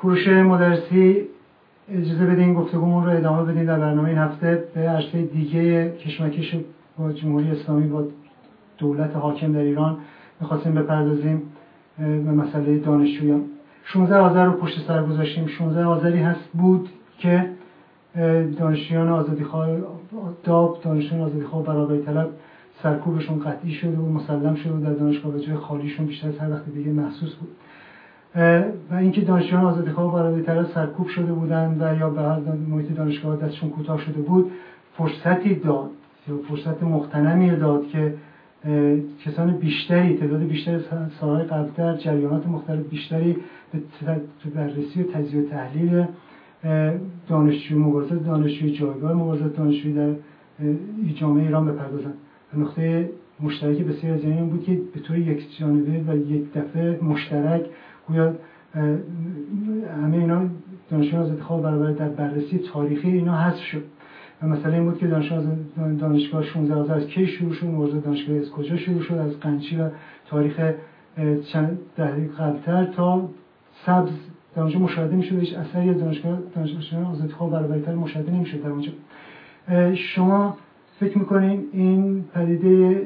کوروش مدرسی، اجازه بدین گفتگومون رو ادامه بدین در برنامه این هفته به عرصه دیگه کشمکش با جمهوری اسلامی با دولت حاکم در ایران می‌خواستیم بپردازیم به مسئله دانشجویان. 16 آذر رو پشت سر گذاشتیم. 16 آذری هست بود که دانشجویان آزادیخواه داب، دانشجویان آزادیخواه برابری طلب سرکوبشون قطعی شده و مسلم شده و در دانشگاه به جای خالیشون بیشتر از هر وقت دیگه محسوس بود. و اینکه دانشجویان آزادیخواه برابری طلب سرکوب شده بودند و یا به هر محیط دانشگاه دستشون کوتاه شده بود، فرصتی داد یا فرصت مغتنمی داد که کسان بیشتری، تعداد بیشتری سالهای قبل‌تر جریانات مختلف بیشتری به بررسی و تجزیه و تحلیل دانشجوی مبارزات دانشجوی جایگاه مبارزات دانشجویی در جامعه ایران بپردازند. نقطه مشترک بسیار از این بود که به طور یک جانبه و یک دفعه مشترک گویا همه اینا دانشجویان آزادیخواه برابری در بررسی تاریخی اینا حذف شد. و مسئله این بود که دانشگاه 16 آذر از کی شروع شد، مبارزات دانشگاهی از کجا شروع شد، از قنچی و تاریخ چند دهه قبل‌تر تا سبز در اونجا مشاهده می‌شد. هیچ اثری از دانشگاه آزادیخواه برابری طلب مشاهده نمی‌شد در اونجا. شما فکر می‌کنین این پدیده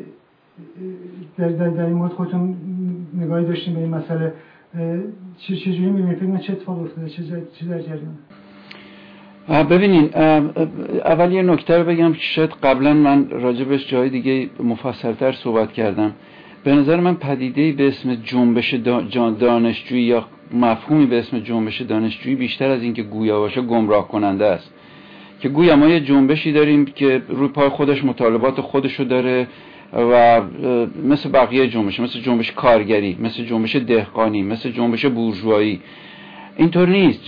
در این مورد خودتون نگاهی داشتین به این مسئله، چجوری می‌بینید؟ فکر می‌کنید چه اتفاقی افتاده، چه در جریانه؟ ببینین، اول یه نکته رو بگم که شاید قبلا من راجبش جای دیگه مفصل‌تر صحبت کردم. به نظر من پدیده‌ای به اسم جنبش دانشجویی یا مفهومی به اسم جنبش دانشجویی بیشتر از این که گویا باشه گمراه کننده است. که گویا ما یه جنبشی داریم که روی پای خودش مطالبات خودشو داره و مثل بقیه جنبش، مثل جنبش کارگری، مثل جنبش دهقانی، مثل جنبش بورژوایی. اینطور نیست.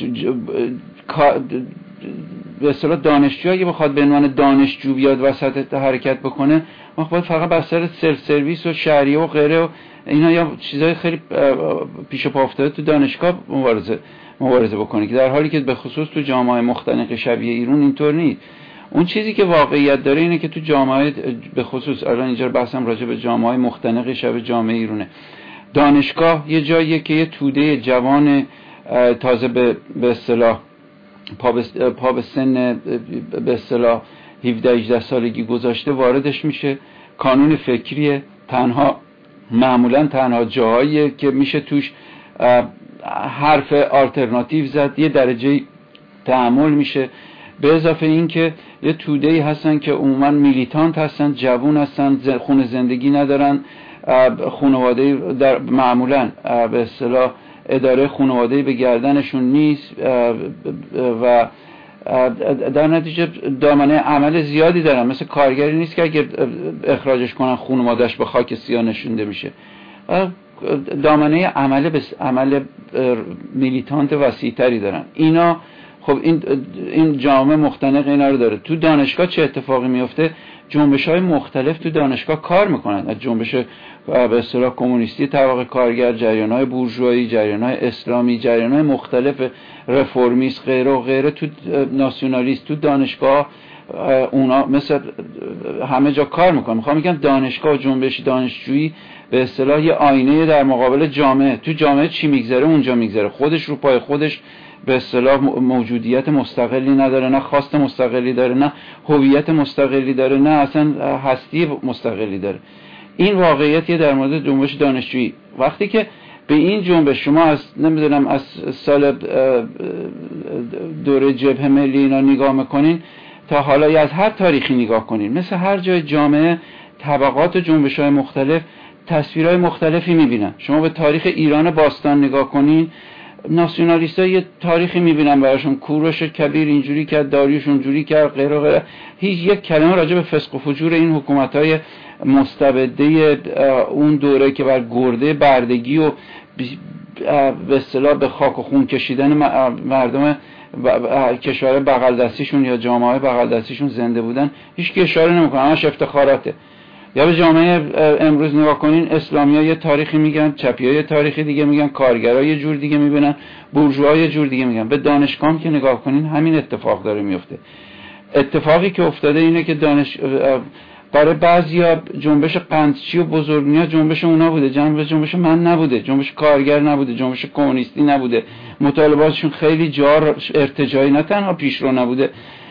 به اصطلاح دانشجو اگه بخواد به عنوان دانشجو بیاد وسط حرکت بکنه، ما باید فقط بر سر سلف سرویس و شهریه و غیره و اینا یا چیزای خیلی پیش پا افتاده تو دانشگاه مبارزه بکنه، که در حالی که به خصوص تو جامعه مختلف شبیه ایران اینطور نیست. اون چیزی که واقعیت داره اینه که تو جامعه به خصوص الان اینجا بحثم راجع به جامعه مختلف شبیه جامعه ایرانه. دانشگاه یه جاییه که یه توده جوان تازه به اصطلاح پا به سن به اصطلاح 17-18 سالگی گذاشته واردش میشه. کانون فکریه، معمولا تنها جاهاییه که میشه توش حرف آلترناتیو زد، یه درجه تحمل میشه. به اضافه این که یه توده‌ای هستن که عموما میلیتانت هستن، جوون هستن، خونه زندگی ندارن، خانواده در معمولا به اصطلاح اداره خانواده‌ای به گردنشون نیست و در نتیجه دامنه عمل زیادی دارن. مثل کارگری نیست که اگر اخراجش کنن خانواده‌اش به خاک سیاه نشونده میشه. دامنه عمل میلیتانت وسیع‌تری دارن اینا. خب این جامعه مختنق اینا رو داره. تو دانشگاه چه اتفاقی میفته؟ جنبش‌های مختلف تو دانشگاه کار میکنن، از جنبش به اصطلاح کمونیستی طبقه کارگر، جریان‌های بورژوایی، جریان‌های اسلامی، جریان‌های مختلف رفرمیست غیره و غیره، تو ناسیونالیست تو دانشگاه اونا مثل همه جا کار میکنن. میخوام بگم دانشگاه و جنبش دانشجویی به اصطلاح یه آینه در مقابل جامعه. تو جامعه چی میگذره اونجا میگذره. خودش رو پای خودش به اصطلاح موجودیت مستقلی نداره، نه خواست مستقلی داره، نه هویت مستقلی داره، نه اصلا هستی مستقلی داره. این واقعیتیه در مورد جنبش دانشجویی. وقتی که به این جنبش شما از نمیدونم از سال دوره جبهه ملی اینا نگاه میکنین تا حالا یا از هر تاریخی نگاه کنین، مثل هر جای جامعه طبقات و جنبش‌های مختلف تصویرهای مختلفی میبینن. شما به تاریخ ایران باستان نگاه کنین، ناسیونالیست‌ها یه تاریخی میبینن براشون، کوروش کبیر اینجوری کرد، داریوش اونجوری کرد، غیره و غیره. هیچ یک کلمه راجع به فسق و فجور این حکومت‌های مستبده اون دوره که بر گرده بردگی و به اصطلاح به خاک و خون کشیدن مردم کشور بغل دستیشون یا جامعه بغل دستیشون زنده بودن هیچ کی اشاره نمیکنه، همش افتخاراته. یا به جامعه امروز نگاه کنین، اسلامی‌ها یه تاریخی میگن، چپی‌ها یه تاریخی دیگه میگن، کارگرها یه جور دیگه میبینن، بورژواها یه جور دیگه میگن. به دانشگاه که نگاه کنین همین اتفاق داره میفته. اتفاقی که افتاده اینه که برای بعضیا جنبش قندچی و بزرگنیا جنبش اونا بوده، جنبش من نبوده، جنبش کارگر نبوده، جنبش کمونیستی نبوده، مطالباتشون خیلی جار ارتجاعی نه تنها پیشرو نبوده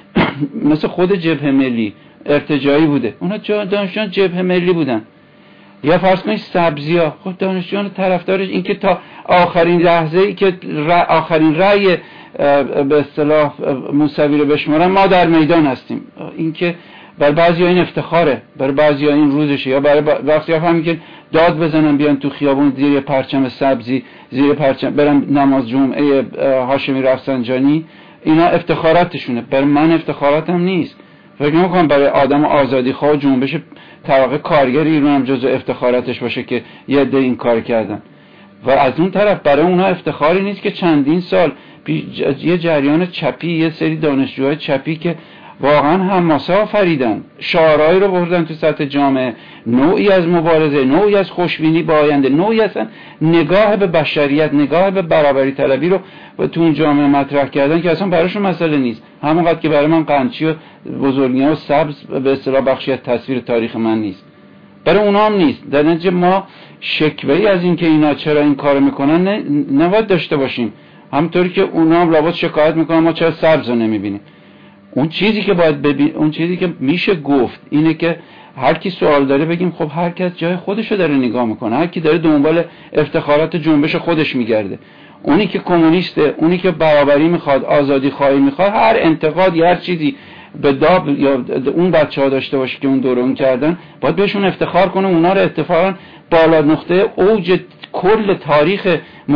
مثل خود جبهه ملی ارتجاعی بوده، اونا دانشجویان جبهه ملی بودن. یا فرض کنید سبزی‌ها، خب دانشجویان طرفدارش این که تا آخرین لحظه‌ای که آخرین رأی به اصطلاح موسوی رو بشمارن ما در میدان هستیم. این که برای بعضیا این افتخاره، برای بعضیا این روزشه، یا برای وقتی همین که داد بزنن بیان تو خیابون زیر پرچم سبزی، زیر پرچم برن نماز جمعه هاشمی رفسنجانی، اینا افتخاراتشونه. برای من افتخاراتم نیست. فکر نمی‌کنم برای آدم آزادیخواه و جنبش طبقه کارگر ایران هم جزو افتخاراتش باشه که یه عده این کار کردن. و از اون طرف برای اونها افتخاری نیست که چندین سال یه جریان چپی، یه سری دانشجوهای چپی که واقعا حماسه آفریدن، شعارهایی رو بردن تو سطح جامعه، نوعی از مبارزه، نوعی از خوشبینی با آینده، نوعی از نگاه به بشریت، نگاه به برابری طلبی رو تو اون جامعه مطرح کردن که اصلا براشون مسئله نیست، همونقدر که برای من قندچی و بزرگنیا و سبز به اصطلاح بخشی از تصویر تاریخ من نیست، برای اونا هم نیست. در نتیجه ما شکوه‌ای از این که اینا چرا این کارو میکنن نباید داشته باشیم، همونطوری که اونا هم لابد شکایت میکنن ما چرا سبز رو نمیبینیم. اون چیزی که باید اون چیزی که میشه گفت اینه که هر کی سوال داره بگیم خب هر کس جای خودشو داره نگاه میکنه، هر کی داره دنبال افتخارات جنبش خودش میگرده، اونی که کمونیسته، اونی که برابری میخواد، آزادی خواهی میخواد، هر انتقادی هر چیزی به داب یا اون بچه‌ها داشته باشه که اون دورون کردن باید بهشون افتخار کنه، اونا رو اتفاقا بالا نقطه اوج کل تاریخ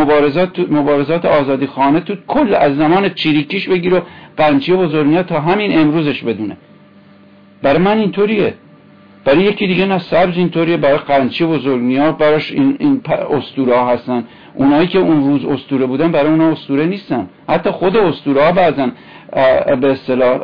مبارزات آزادی خانه تو کل از زمان چیریکیش بگیر و قندچی و بزرگنیا تا همین امروزش بدونه. برای من اینطوریه، برای یکی دیگه نه سبز اینطوریه، برای قندچی و بزرگنیا براش این اسطوره ها هستن، اونایی که اون روز اسطوره بودن برای اونا اسطوره نیستن. حتی خود اسطوره ها بعضن به اصطلاح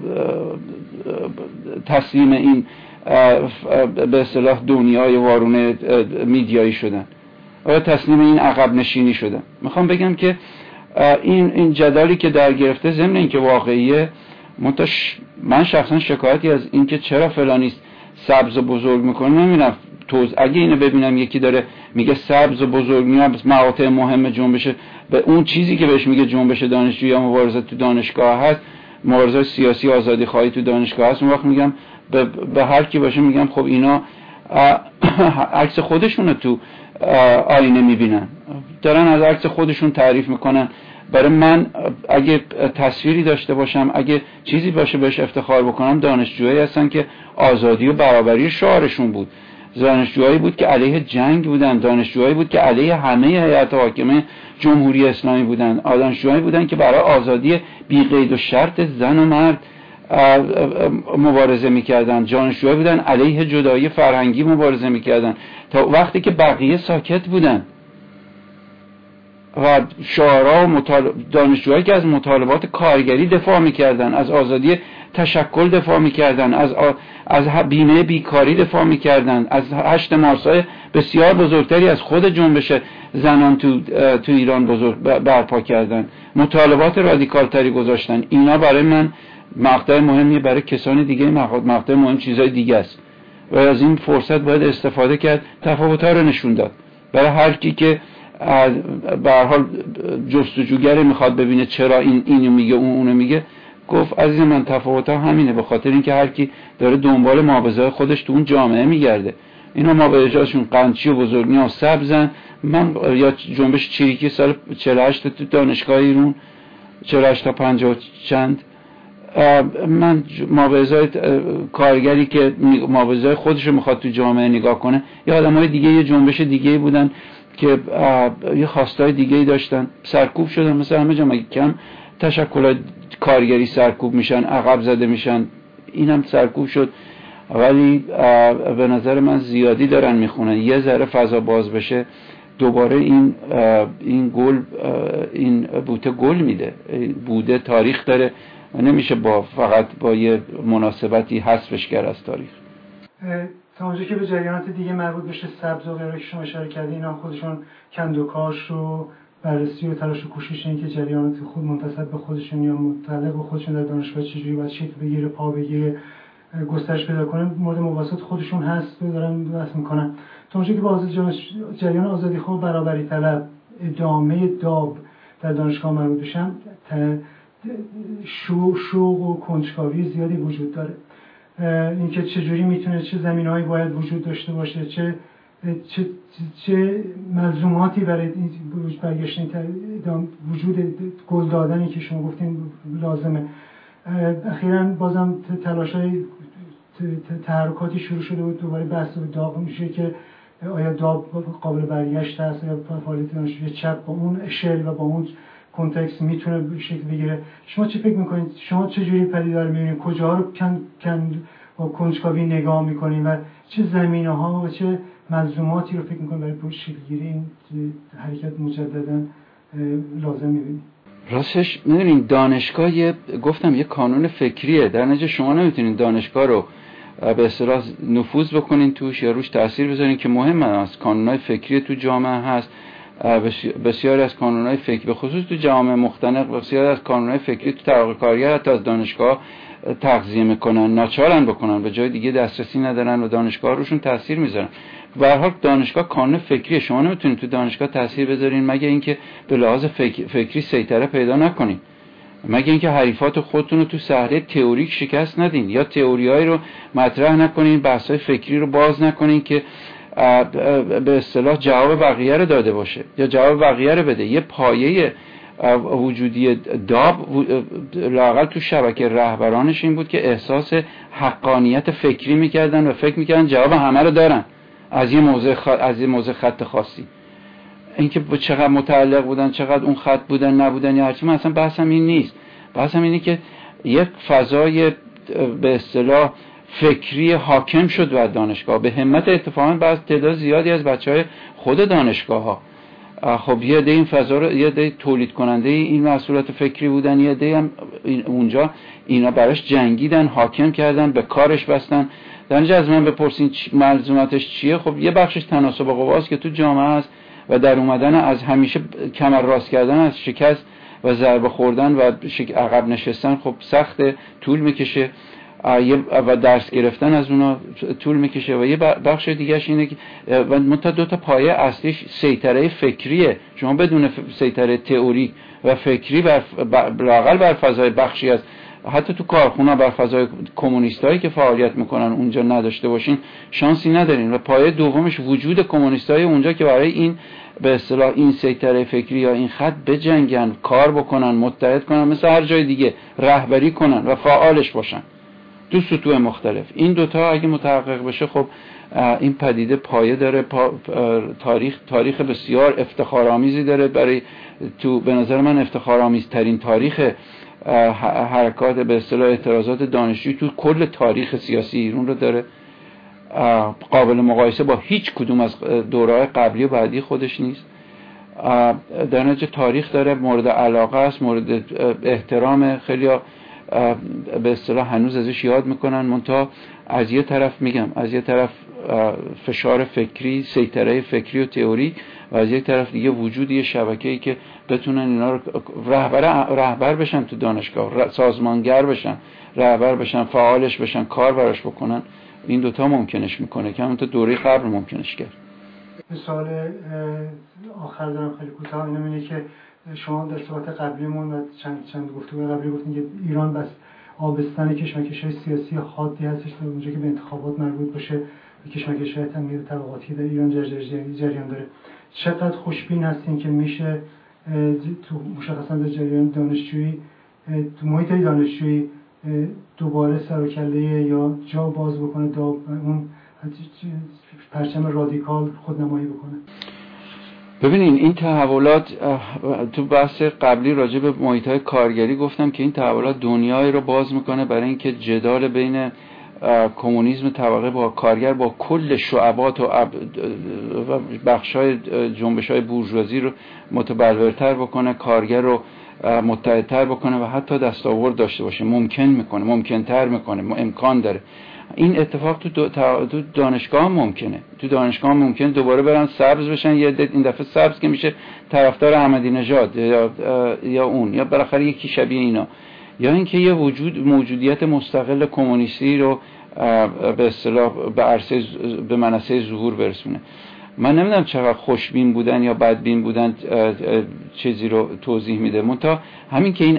تسلیم این به اصطلاح دنیای وارونه میدیایی شدن و تسلیم این عقب نشینی شدن. میخوام بگم که این جدالی که در گرفته ضمن این که واقعیه، من شخصا شکایتی از این که چرا فلانیست سبز و بزرگ میکنه نمیرم اگه اینو ببینم یکی داره میگه سبز و بزرگنیا مقاطع مهم جنبشه، به اون چیزی که بهش میگه جنبش دانشجویی یا مبارزه تو دانشگاه هست، مبارزه سیاسی آزادی خواهی تو دانشگاه هست، اون وقت میگم به هر کی باشه میگم خب اینا عکس خودشونو تو آینه میبینن، دارن از عکس خودشون تعریف میکنن. برای من اگه تصویری داشته باشم، اگه چیزی باشه بهش افتخار بکنم، دانشجوهایی هستن که آزادی و برابری شعارشون بود، دانشجوهایی بود که علیه جنگ بودن، دانشجوهایی بود که علیه همه هیئت حاکمه جمهوری اسلامی بودن، دانشجوهایی بودن که برای آزادی بی قید و شرط زن و مرد مبارزه میکردن، دانشجوهایی بودن علیه جدایی فرهنگی مبارزه میکردن تا وقتی که بقیه ساکت بودن. و شعارا و دانشجوهایی که از مطالبات کارگری دفاع میکردن، از آزادی تشکل دفاع میکردن، از بیمه بیکاری دفاع میکردن، از 8 مارس‌های بسیار بزرگتری از خود جنبش زنان تو ایران برپا کردن، مطالبات رادیکال تری گذاشتن. اینا برای من مقطع مهمیه، برای کسان دیگه مقطع مهم چیزای دیگه است و از این فرصت باید استفاده کرد، تفاوت‌ها رو نشون داد. برای هر کی که به هر حال جستجوگر میخواد ببینه چرا اینو میگه اونو میگه، گفت عزیز من تفاوت‌ها همینه، به خاطر اینکه هر کی داره دنبال مابعضای خودش تو اون جامعه میگرده. اینا مابعضاشون قندچی و بزرگنیا و سبزن. من یا جنبش چریکی سال 48 تو دانشگاه ایران 48 تا 50 چند، من مابعضای کارگری که مابعضای خودش رو میخواد تو جامعه نگاه کنه، یا آدمای دیگه یه جنبش دیگه بودن که یه خواستای دیگه‌ای داشتن، سرکوب شدن. مثلا همه جا مگه کم تشکلات کارگری سرکوب میشن، عقب زده میشن، اینم سرکوب شد. ولی به نظر من زیادی دارن میخونن، یه ذره فضا باز بشه دوباره این گل، این بوته گل میده، بوده تاریخ داره و نمیشه فقط با یه مناسبتی حذفش کرد از تاریخ. تا اونجا که به جریانات دیگه مربوط بشه سبز و غیره که شما اشاره کردین، اینا خودشون کندوکاش و بررسی و تلاش و کوشش این که جریانات خود منتسب به خودشون یا متعلق به خودشون در دانشگاه چجوری باید شکل بگیره، پا بگیره، گسترش پیدا کنه مورد مباحثات خودشون هست و دارن بحث میکنن. تا اونجایی که با جریان آزادیخواه و برابری طلب ادامه داب در دانشگاه مربوط بشن، شوق و کنجکاوی زیادی وجود داره. اینکه چجوری میتونه، چه زمینه‌هایی باید وجود داشته باشه، چه ملزوماتی برای این برگشت وجود گل دادنی که شما گفتین لازمه. اخیراً بازم تلاش‌های تحرکاتی شروع شده بود، دوباره بحث داغ میشه که آیا داب قابل برگشت هست یا فعالیت دانشجویی چپ با اون اشل و با اون کنتکست میتونه شکل بگیره. شما چه فکر میکنید؟ شما چه جوری پدیدار میبینید؟ کجاها رو با کنجکاوی نگاه میکنید و چه زمینه‌ها و چه ملزوماتی رو فکر میکنید برای شکل گیری این حرکت مجددا لازم میبینید؟ راستش میدونین دانشگاه گفتم یه کانون فکریه، در نتیجه شما نمیتونین دانشگاه رو به اصطلاح نفوذ بکنین توش یا روش تاثیر بذارین که مهم است. کانونهای فکری تو جامعه هست، بسیاری از کانونهای فکری به خصوص تو جامعه مختلف، بسیاری از کانونهای فکری تو طبقه کارگر حتی از دانشگاه تغذیه میکنن، ناچارن بکنن، به جای دیگه دسترسی ندارن و دانشگاه روشون تاثیر میذارن. به هر حال دانشگاه کانون فکریه، شما نمیتونید تو دانشگاه تاثیر بذارین مگه اینکه به لحاظ فکری سیطره پیدا نکنین، مگه اینکه حریفات خودتون رو تو صحنه تئوریک شکست ندین یا تئوریایی رو مطرح نکنین، بحث‌های فکری رو باز نکنین که به اصطلاح جواب بقیه رو داده باشه یا جواب بقیه رو بده. یه پایه وجودی داب لااقل تو شبکه رهبرانش این بود که احساس حقانیت فکری میکردن و فکر میکردن جواب همه رو دارن از یه موضوع خط خاصی. اینکه چقدر متعلق بودن، چقدر اون خط بودن نبودن یا هرچی، من اصلا بحثم این نیست. بحثم اینه که یک فضای به اصطلاح فکری حاکم شد بر دانشگاه به همت اتفاقا بعض تعداد زیادی از بچهای خود دانشگاه ها. خب یه عده این فضا رو، یه عده تولید کننده این محصولات فکری بودن، یه عده هم اونجا اینا براش جنگیدن، حاکم کردن، به کارش بستن. در نتیجه از من بپرسین ملزوماتش چیه؟ خب یه بخشش تناسب قواست که تو جامعه است و در اومدن از همیشه کمر راست کردن از شکست و ضربه خوردن و عقب نشستن خب سخته، طول میکشه و درس گرفتن از اونا طول میکشه. و یه بخش دیگهش اینه که منتها دو تا پایه اصلیش سیطره فکریه. شما بدون سیطره تئوری و فکری لااقل بر فضای بخشی از حتی تو کارخونه بر فضای کمونیستایی که فعالیت میکنن اونجا نداشته باشین شانسی ندارین. و پایه دومش وجود کمونیستای اونجا که برای این به اصطلاح این سیطره فکری یا این خط بجنگن، کار بکنن، متحد کنن، مثل هر جای دیگه رهبری کنن و فعالش باشن دو سطوح مختلف. این دوتا اگه متحقق بشه خب این پدیده پایه داره، تاریخ بسیار افتخارآمیزی داره. برای تو به نظر من افتخارآمیزترین تاریخ حرکات به اصطلاح اعتراضات دانشجویی تو کل تاریخ سیاسی ایران رو داره، قابل مقایسه با هیچ کدوم از دوره‌های قبلی و بعدی خودش نیست. در نتیجه تاریخ داره، مورد علاقه است، مورد احترام، خیلی به اصطلاح هنوز ازش یاد میکنن. منتها از یه طرف میگم، از یه طرف فشار فکری، سیطره فکری و تئوری، و از یک طرف دیگه وجود یه شبکه‌ای که بتونن اینا رو رهبر بشن تو دانشگاه، سازمانگر بشن، رهبر بشن، فعالش بشن، کار براش بکنن. این دوتا ممکنش میکنه که همونطور دوره قبل ممکنش کرد. سوال آخر دارم خیلی کوتاه، اینه که شما در صحبت قبلیمون و چند گفتگو قبلی گفتین که ایران بس آبستن کشمکش‌های سیاسی حادی هستش تا اونجا که به انتخابات مربوط باشه، کشمکش‌های تنظیم طبقاتی در ایران جریان داره. چقدر خوشبین هستین که میشه تو مشخصا در جریان دانشجویی، تو محیط دانشجویی دوباره سر و کله یا جا باز بکنه، اون پرچم رادیکال خودنمایی بکنه؟ ببینین این تحولات، تو بحث قبلی راجع به محیط‌های کارگری گفتم که این تحولات دنیایی رو باز میکنه برای اینکه جدال بین کمونیسم طبقه با کارگر با کل شعبات و بخش‌های جنبش‌های بورژوازی رو متبلورتر بکنه، کارگر رو متحدتر بکنه و حتی دستاورد داشته باشه، ممکن‌تر میکنه، امکان داره. این اتفاق تو دانشگاه ممکنه. تو دانشگاه ممکنه دوباره برن سبز بشن، یه این دفعه سبز که میشه طرفدار احمدی نژاد یا اون یا بالاخره یکی شبیه اینا، یا اینکه یه موجودیت مستقل کمونیستی رو به اصطلاح به منصه ظهور برسونه. من نمیدونم چقدر خوشبین بودن یا بدبین بودن چیزی رو توضیح میده، منتها همین که این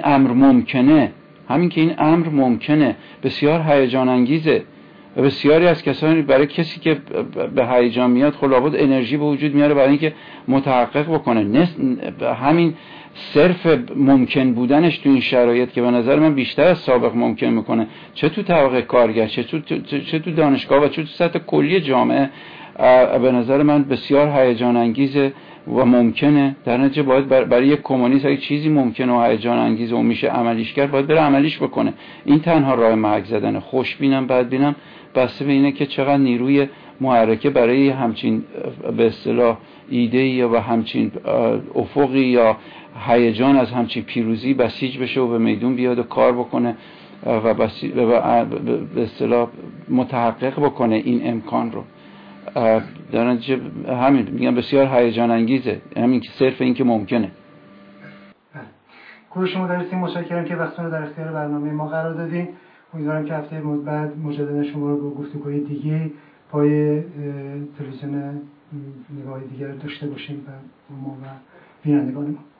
امر ممکنه بسیار هیجان انگیزه و بسیاری از کسانی برای کسی که به هیجان میاد خب لابد انرژی به وجود میاره برای اینکه متحقق بکنه. همین صرف ممکن بودنش تو این شرایط که به نظر من بیشتر از سابق ممکن میکنه، چه تو طبقه کارگر چه تو دانشگاه و چه تو سطح کلی جامعه، به نظر من بسیار هیجان انگیزه و ممکنه. در نتیجه باید برای یک کمونیست اگه چیزی ممکنه و هیجان انگیزه و میشه عملیش کرد باید بره عملیش بکنه. این تنها راه محک زدنه. خوشبینم بدبینم بسته به اینه که چقدر نیروی محرکه برای همچین به اصطلاح ایده‌ای و همچین افقی یا هیجان از همچین پیروزی بسیج بشه و به میدون بیاد و کار بکنه و به اصطلاح متحقق بکنه این امکان رو. در نتیجه همین میگم بسیار هیجان انگیزه، همین که صرف این که ممکنه. کوروش مدرسی، متشکرم که وقتتون رو در اختیار برنامه ما قرار دادین. امیدوارم که هفته بعد مجددا شما رو با گفتگوهای دیگه پای تلویزیون نگاه دیگر داشته باشیم و ما و بینندگان ما.